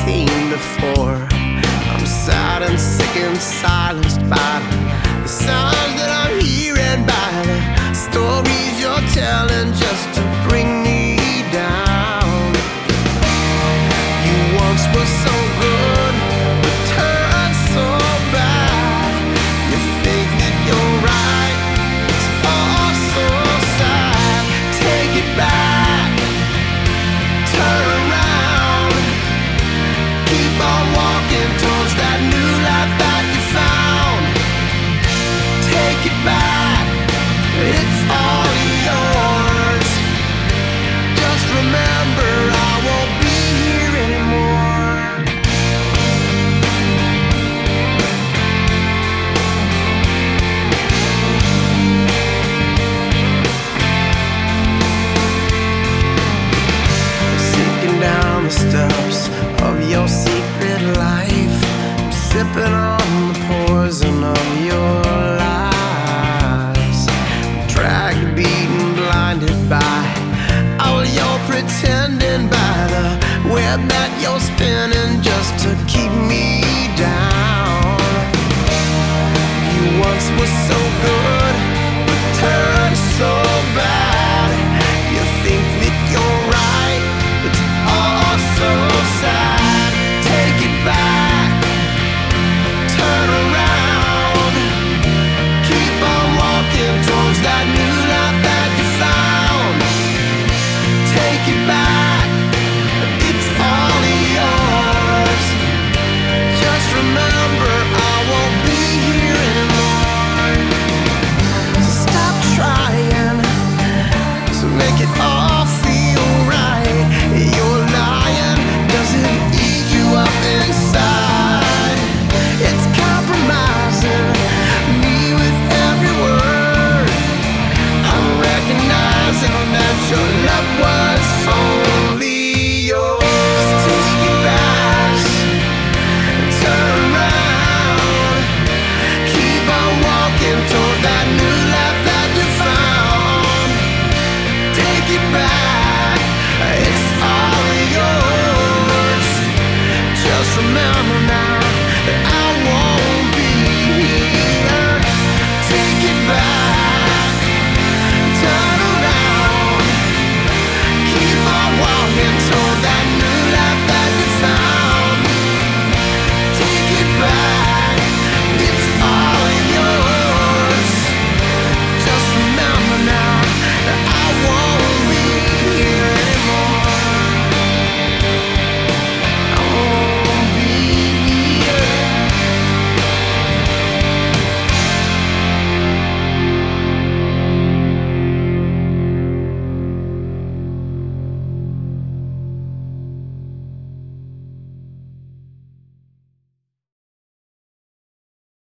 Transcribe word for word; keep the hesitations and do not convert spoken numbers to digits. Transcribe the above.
seen before. I'm sad and sick and silenced by the sounds that I'm hearing, by the stories you're telling just to bring me down. You once were so good, but turned so bad. You think that you're right, it's all so sad. Take it back, turn around, keep on walking towards that new life that you found. Take it back, it's all yours. Just remember, I won't be here anymore. Sinking down the steps of your secret life, I'm sipping on the poison of your lies. I'm dragged, beaten, blinded by all you're pretending, by the web that you're spinning just to keep